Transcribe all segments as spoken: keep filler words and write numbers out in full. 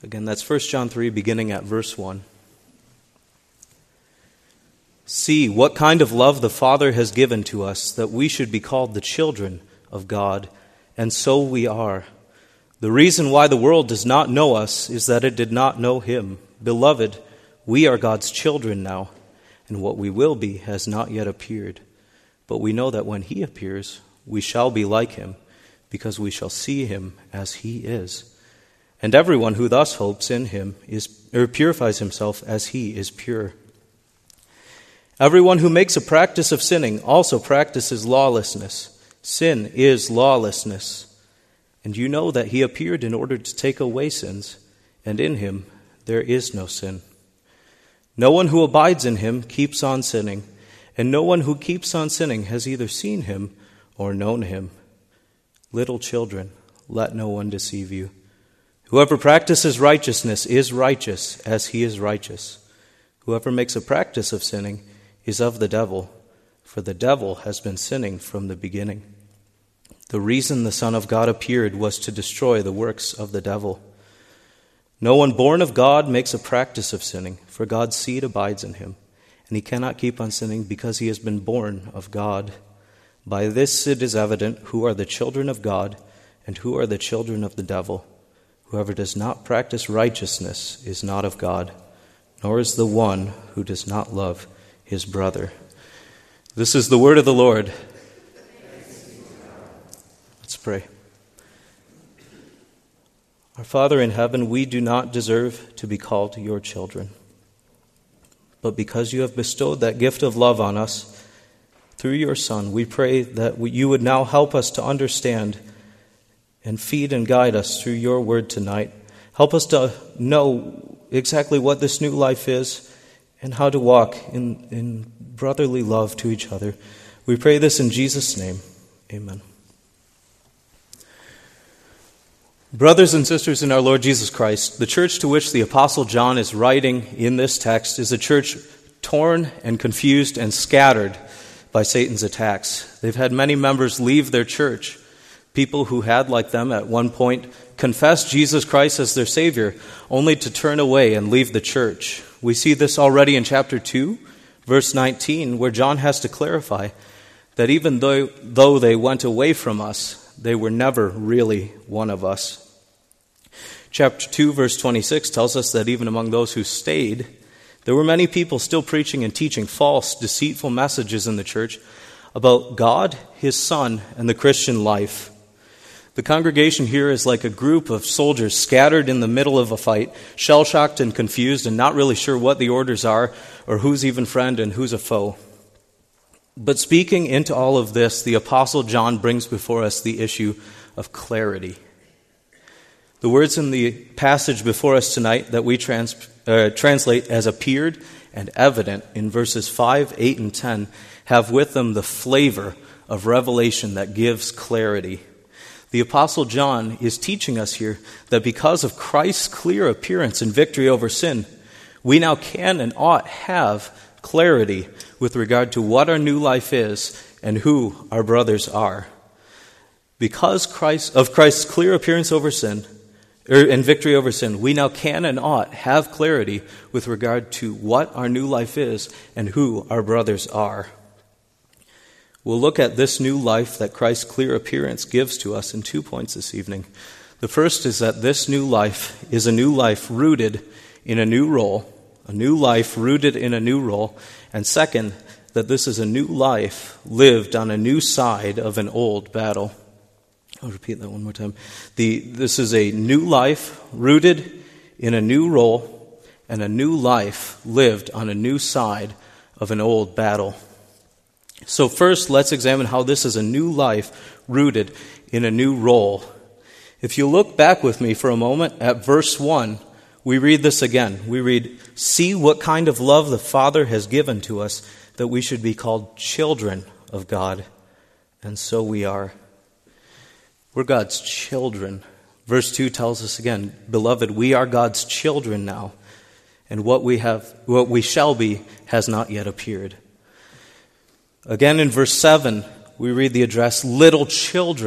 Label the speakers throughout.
Speaker 1: Again, that's First John three, beginning at verse one. See what kind of love the Father has given to us, that we should be called the children of God, and so we are. The reason why the world does not know us is that it did not know him. Beloved, we are God's children now, and what we will be has not yet appeared. But we know that when he appears, we shall be like him, because we shall see him as he is. And everyone who thus hopes in him is or purifies himself as he is pure. Everyone who makes a practice of sinning also practices lawlessness. Sin is lawlessness. And you know that he appeared in order to take away sins, and in him there is no sin. No one who abides in him keeps on sinning, and no one who keeps on sinning has either seen him or known him. Little children, let no one deceive you. Whoever practices righteousness is righteous as he is righteous. Whoever makes a practice of sinning is of the devil, for the devil has been sinning from the beginning. The reason the Son of God appeared was to destroy the works of the devil. No one born of God makes a practice of sinning, for God's seed abides in him, and he cannot keep on sinning because he has been born of God. By this it is evident who are the children of God and who are the children of the devil. Whoever does not practice righteousness is not of God, nor is the one who does not love his brother. This is the word of the Lord. Let's pray. Our Father in heaven, we do not deserve to be called your children. But because you have bestowed that gift of love on us through your Son, we pray that you would now help us to understand and feed and guide us through your word tonight. Help us to know exactly what this new life is and how to walk in, in brotherly love to each other. We pray this in Jesus' name. Amen. Brothers and sisters in our Lord Jesus Christ, the church to which the Apostle John is writing in this text is a church torn and confused and scattered by Satan's attacks. They've had many members leave their church, people who had, like them at one point, confessed Jesus Christ as their Savior, only to turn away and leave the church. We see this already in chapter two, verse nineteen, where John has to clarify that even though, though they went away from us, they were never really one of us. Chapter two, verse twenty-six tells us that even among those who stayed, there were many people still preaching and teaching false, deceitful messages in the church about God, his Son, and the Christian life. The congregation here is like a group of soldiers scattered in the middle of a fight, shell-shocked and confused and not really sure what the orders are or who's even friend and who's a foe. But speaking into all of this, the Apostle John brings before us the issue of clarity. The words in the passage before us tonight that we trans, uh, translate as appeared and evident in verses five, eight, and ten have with them the flavor of revelation that gives clarity. The Apostle John is teaching us here that because of Christ's clear appearance and victory over sin, we now can and ought have clarity with regard to what our new life is and who our brothers are. Because Christ, of Christ's clear appearance over sin er, and victory over sin, we now can and ought have clarity with regard to what our new life is and who our brothers are. We'll look at this new life that Christ's clear appearance gives to us in two points this evening. The first is that this new life is a new life rooted in a new role, a new life rooted in a new role. And second, that this is a new life lived on a new side of an old battle. I'll repeat that one more time. The, this is a new life rooted in a new role and a new life lived on a new side of an old battle. So first, let's examine how this is a new life rooted in a new role. If you look back with me for a moment at verse one, we read this again. We read, "See what kind of love the Father has given to us, that we should be called children of God." And so we are. We're God's children. Verse two tells us again, "Beloved, we are God's children now, and what we have, what we shall be has not yet appeared." Again in verse seven, we read the address, "Little children,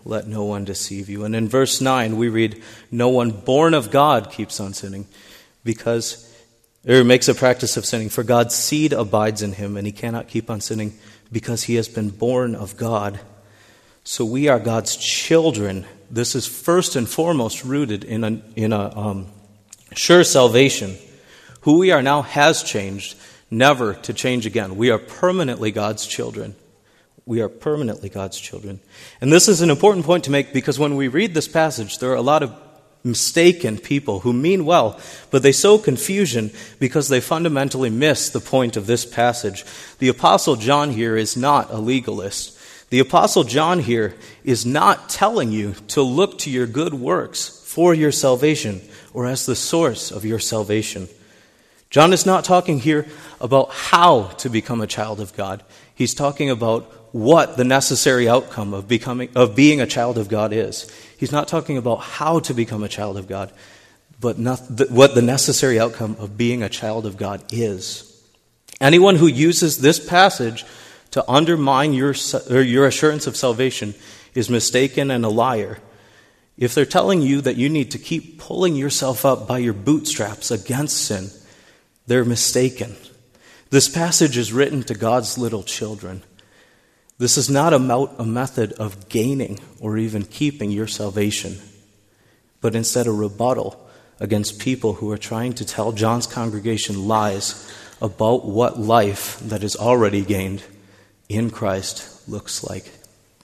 Speaker 1: let no one deceive you. And in verse nine, we read, no one born of God keeps on sinning, because, or makes a practice of sinning, for God's seed abides in him, and he cannot keep on sinning because he has been born of God. So we are God's children. This is first and foremost rooted in a, in a um, sure salvation. Who we are now has changed, never to change again. We are permanently God's children. We are permanently God's children. And this is an important point to make, because when we read this passage, there are a lot of mistaken people who mean well, but they sow confusion because they fundamentally miss the point of this passage. The Apostle John here is not a legalist. The Apostle John here is not telling you to look to your good works for your salvation or as the source of your salvation. John is not talking here about how to become a child of God. He's talking about what the necessary outcome of becoming of being a child of God is. He's not talking about how to become a child of God, but not the, what the necessary outcome of being a child of God is. Anyone who uses this passage to undermine your or your assurance of salvation is mistaken and a liar. If they're telling you that you need to keep pulling yourself up by your bootstraps against sin, they're mistaken. This passage is written to God's little children. This is not a method of gaining or even keeping your salvation, but instead a rebuttal against people who are trying to tell John's congregation lies about what life that is already gained in Christ looks like.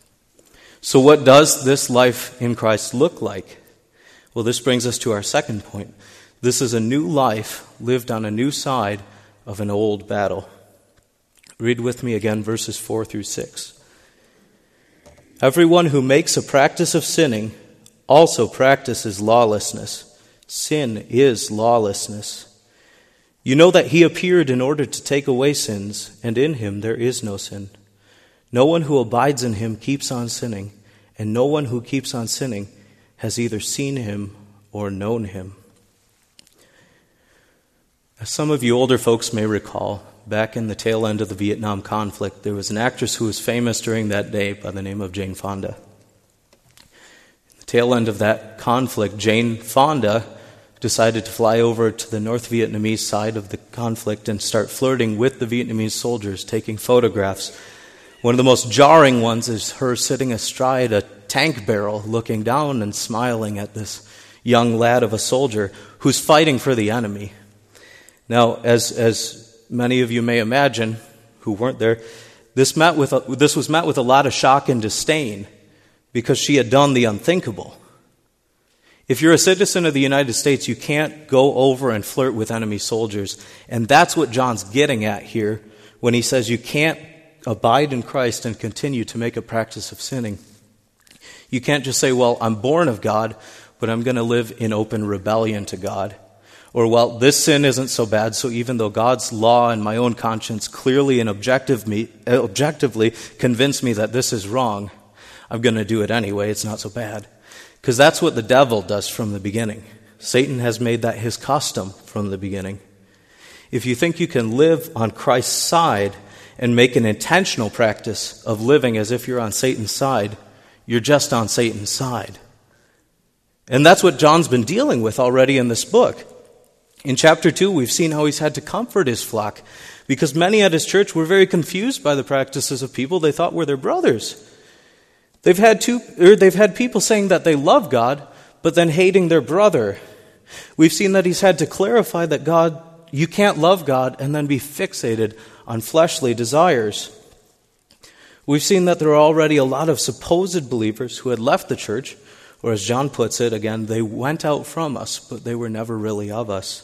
Speaker 1: So what does this life in Christ look like? Well, this brings us to our second point. This is a new life lived on a new side of an old battle. Read with me again verses four through six. Everyone who makes a practice of sinning also practices lawlessness. Sin is lawlessness. You know that he appeared in order to take away sins, and in him there is no sin. No one who abides in him keeps on sinning, and no one who keeps on sinning has either seen him or known him. As some of you older folks may recall, back in the tail end of the Vietnam conflict, there was an actress who was famous during that day by the name of Jane Fonda. At the tail end of that conflict, Jane Fonda decided to fly over to the North Vietnamese side of the conflict and start flirting with the Vietnamese soldiers, taking photographs. One of the most jarring ones is her sitting astride a tank barrel, looking down and smiling at this young lad of a soldier who's fighting for the enemy. Now, as as many of you may imagine, who weren't there, this met with a, this was met with a lot of shock and disdain because she had done the unthinkable. If you're a citizen of the United States, you can't go over and flirt with enemy soldiers, and that's what John's getting at here when he says you can't abide in Christ and continue to make a practice of sinning. You can't just say, well, I'm born of God, but I'm going to live in open rebellion to God. Or, well, this sin isn't so bad, so even though God's law and my own conscience clearly and objective me, objectively convince me that this is wrong, I'm going to do it anyway, it's not so bad. Because that's what the devil does from the beginning. Satan has made that his custom from the beginning. If you think you can live on Christ's side and make an intentional practice of living as if you're on Satan's side, you're just on Satan's side. And that's what John's been dealing with already in this book. In chapter two, we've seen how he's had to comfort his flock because many at his church were very confused by the practices of people they thought were their brothers. They've had two, or they've had people saying that they love God, but then hating their brother. We've seen that he's had to clarify that God, you can't love God and then be fixated on fleshly desires. We've seen that there are already a lot of supposed believers who had left the church, or as John puts it, again, they went out from us, but they were never really of us.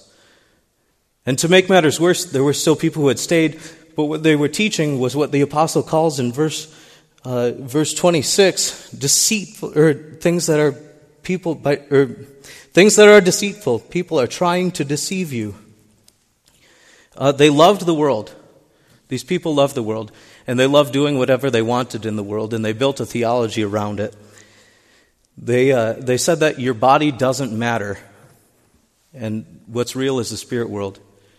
Speaker 1: And to make matters worse, there were still people who had stayed, but what they were teaching was what the apostle calls in verse uh, verse twenty-six, deceitful, or things that are people by, or things that are deceitful. People are trying to deceive you. Uh, they loved the world. These people loved the world, and they loved doing whatever they wanted in the world, and they built a theology around it. They uh, they said that your body doesn't matter, and what's real is the spirit world.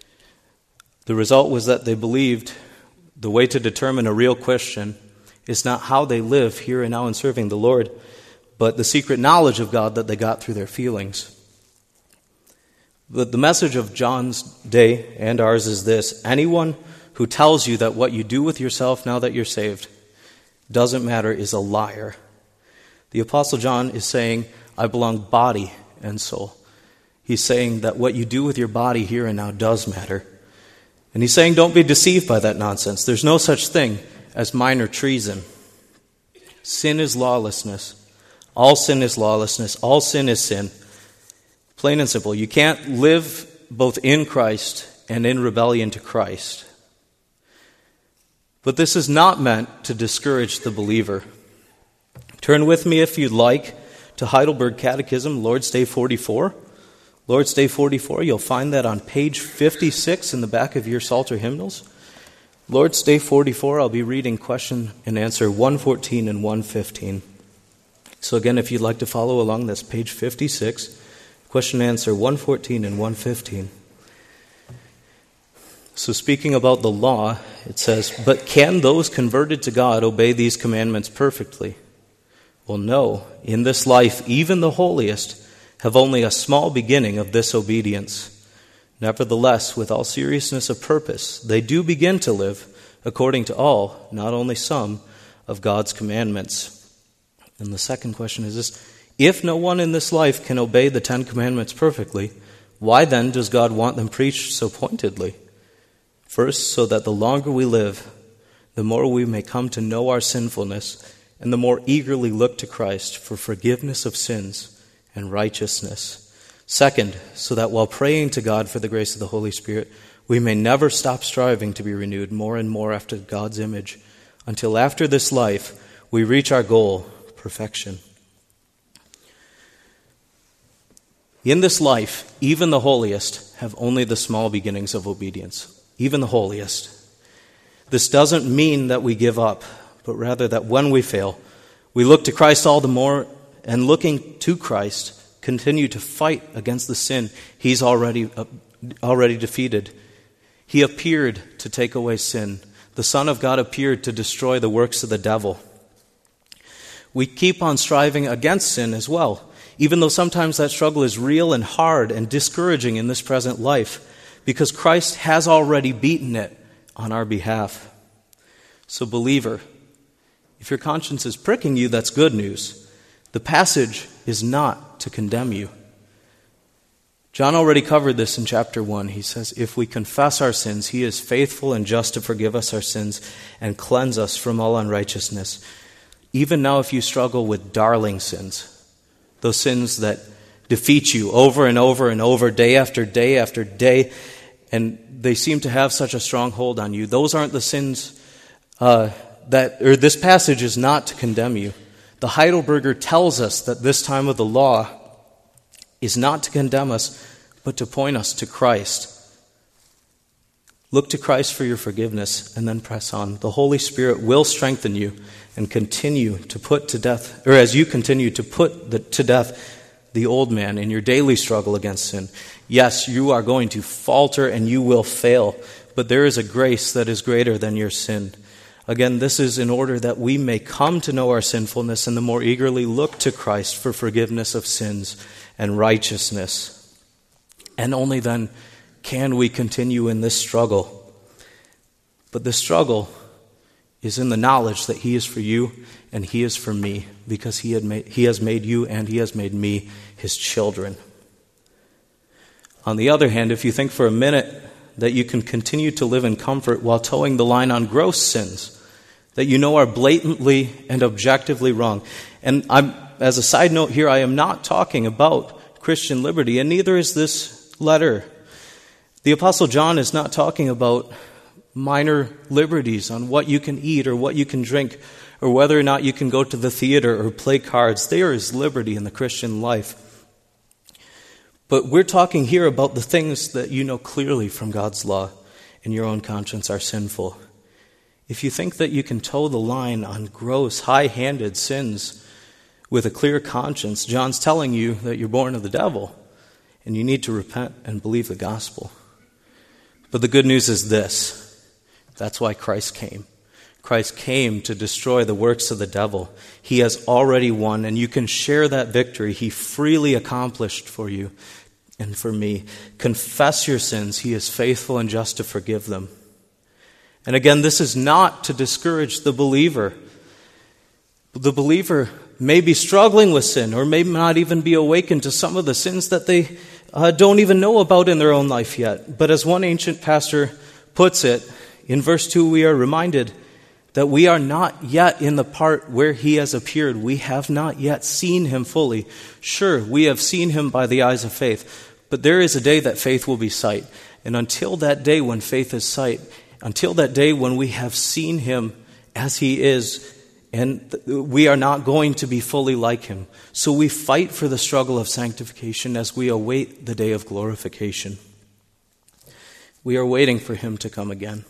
Speaker 1: The result was that they believed the way to determine a real Christian is not how they live here and now in serving the Lord, but the secret knowledge of God that they got through their feelings. But the message of John's day and ours is this: anyone who tells you that what you do with yourself now that you're saved doesn't matter is a liar. The Apostle John is saying, I belong body and soul. He's saying that what you do with your body here and now does matter. And he's saying, don't be deceived by that nonsense. There's no such thing as minor treason. Sin is lawlessness. All sin is lawlessness. All sin is sin. Plain and simple. You can't live both in Christ and in rebellion to Christ. But this is not meant to discourage the believer. Turn with me, if you'd like, to Heidelberg Catechism, Lord's Day forty-four. Lord's Day forty-four, you'll find that on page fifty-six in the back of your Psalter hymnals. Lord's Day forty-four, I'll be reading question and answer one fourteen and one fifteen. So again, if you'd like to follow along, that's page fifty-six, question and answer one fourteen and one fifteen. So speaking about the law, it says, but can those converted to God obey these commandments perfectly? Well, no. In this life, even the holiest have only a small beginning of this obedience. Nevertheless, with all seriousness of purpose, they do begin to live according to all, not only some, of God's commandments. And the second question is this: if no one in this life can obey the Ten Commandments perfectly, why then does God want them preached so pointedly? First, so that the longer we live, the more we may come to know our sinfulness, and the more eagerly look to Christ for forgiveness of sins and righteousness. Second, so that while praying to God for the grace of the Holy Spirit, we may never stop striving to be renewed more and more after God's image, until after this life we reach our goal, perfection. In this life, even the holiest have only the small beginnings of obedience. Even the holiest. This doesn't mean that we give up, but rather that when we fail, we look to Christ all the more, and looking to Christ, continue to fight against the sin He's already, uh, already defeated. He appeared to take away sin. The Son of God appeared to destroy the works of the devil. We keep on striving against sin as well, even though sometimes that struggle is real and hard and discouraging in this present life, because Christ has already beaten it on our behalf. So, believer, if your conscience is pricking you, that's good news. The passage is not to condemn you. John already covered this in chapter one. He says, if we confess our sins, He is faithful and just to forgive us our sins and cleanse us from all unrighteousness. Even now, if you struggle with darling sins, those sins that defeat you over and over and over, day after day after day, and they seem to have such a strong hold on you, those aren't the sins uh, that, or this passage is not to condemn you. The Heidelberger tells us that this time of the law is not to condemn us, but to point us to Christ. Look to Christ for your forgiveness and then press on. The Holy Spirit will strengthen you and continue to put to death, or as you continue to put the, to death the old man in your daily struggle against sin. Yes, you are going to falter and you will fail, but there is a grace that is greater than your sin. Again, this is in order that we may come to know our sinfulness and the more eagerly look to Christ for forgiveness of sins and righteousness. And only then can we continue in this struggle. But the struggle is in the knowledge that He is for you and He is for me, because He had made, He has made you and He has made me His children. On the other hand, if you think for a minute that you can continue to live in comfort while towing the line on gross sins that you know are blatantly and objectively wrong, and I'm, as a side note here, I am not talking about Christian liberty, and neither is this letter. The Apostle John is not talking about minor liberties on what you can eat or what you can drink or whether or not you can go to the theater or play cards. There is liberty in the Christian life. But we're talking here about the things that you know clearly from God's law and your own conscience are sinful. If you think that you can toe the line on gross, high-handed sins with a clear conscience, John's telling you that you're born of the devil and you need to repent and believe the gospel. But the good news is this. That's why Christ came. Christ came to destroy the works of the devil. He has already won, and you can share that victory he freely accomplished for you and for me. Confess your sins. He is faithful and just to forgive them. And again, this is not to discourage the believer. The believer may be struggling with sin or may not even be awakened to some of the sins that they uh, don't even know about in their own life yet. But as one ancient pastor puts it, in verse two, we are reminded that we are not yet in the part where he has appeared. We have not yet seen him fully. Sure, we have seen him by the eyes of faith, but there is a day that faith will be sight. And until that day when faith is sight, until that day when we have seen him as he is, and we are not going to be fully like him. So we fight for the struggle of sanctification as we await the day of glorification. We are waiting for him to come again.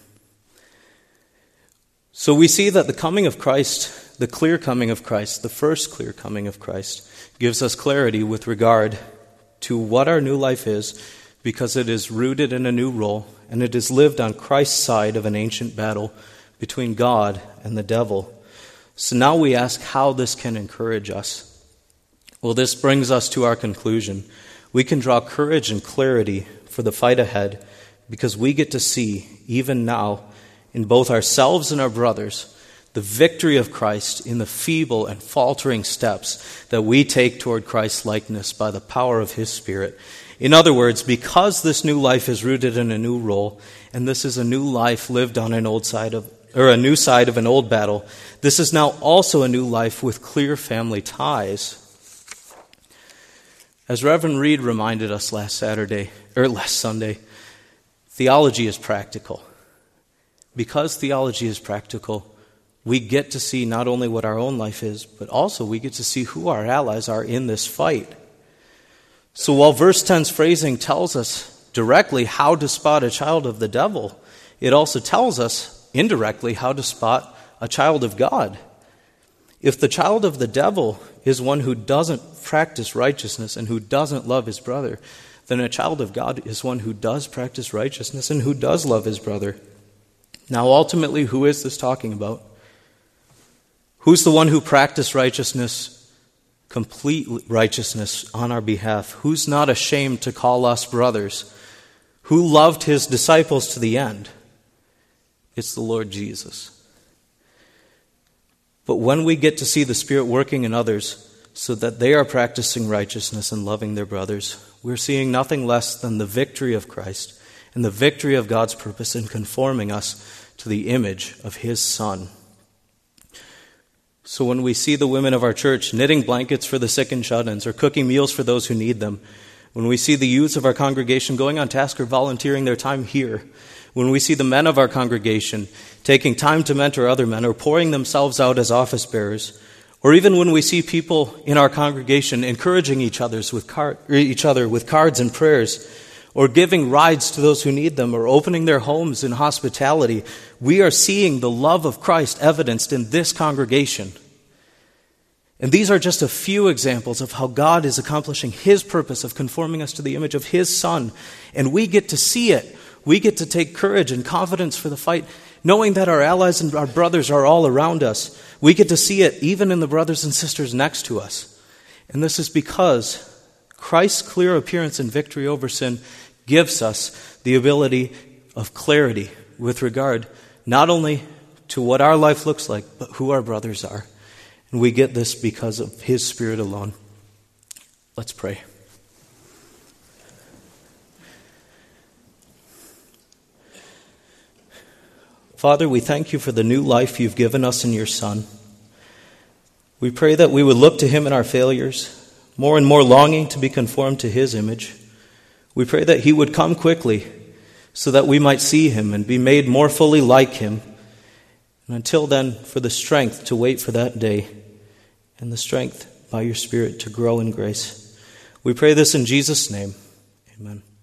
Speaker 1: So we see that the coming of Christ, the clear coming of Christ, the first clear coming of Christ, gives us clarity with regard to what our new life is, because it is rooted in a new role, and it is lived on Christ's side of an ancient battle between God and the devil. So now we ask how this can encourage us. Well, this brings us to our conclusion. We can draw courage and clarity for the fight ahead because we get to see, even now, in both ourselves and our brothers, the victory of Christ in the feeble and faltering steps that we take toward Christ's likeness by the power of his Spirit. In other words, because this new life is rooted in a new role, and this is a new life lived on an old side of, or a new side of an old battle, this is now also a new life with clear family ties. As Reverend Reed reminded us last Saturday, or last Sunday, theology is practical. Because theology is practical, we get to see not only what our own life is, but also we get to see who our allies are in this fight. So while verse ten's phrasing tells us directly how to spot a child of the devil, it also tells us indirectly how to spot a child of God. If the child of the devil is one who doesn't practice righteousness and who doesn't love his brother, then a child of God is one who does practice righteousness and who does love his brother. Now, ultimately, who is this talking about? Who's the one who practiced righteousness, complete righteousness on our behalf? Who's not ashamed to call us brothers? Who loved his disciples to the end? It's the Lord Jesus. But when we get to see the Spirit working in others so that they are practicing righteousness and loving their brothers, we're seeing nothing less than the victory of Christ and the victory of God's purpose in conforming us to the image of his Son. So when we see the women of our church knitting blankets for the sick and shut-ins or cooking meals for those who need them, when we see the youths of our congregation going on task or volunteering their time here, when we see the men of our congregation taking time to mentor other men or pouring themselves out as office bearers, or even when we see people in our congregation encouraging each, other's with car- each other with cards and prayers, or giving rides to those who need them, or opening their homes in hospitality, we are seeing the love of Christ evidenced in this congregation. And these are just a few examples of how God is accomplishing his purpose of conforming us to the image of his Son. And we get to see it. We get to take courage and confidence for the fight, knowing that our allies and our brothers are all around us. We get to see it even in the brothers and sisters next to us. And this is because Christ's clear appearance and victory over sin gives us the ability of clarity with regard not only to what our life looks like, but who our brothers are. And we get this because of his Spirit alone. Let's pray. Father, we thank you for the new life you've given us in your Son. We pray that we would look to him in our failures, more and more longing to be conformed to his image. We pray that he would come quickly so that we might see him and be made more fully like him. And until then, for the strength to wait for that day and the strength by your Spirit to grow in grace. We pray this in Jesus' name. Amen.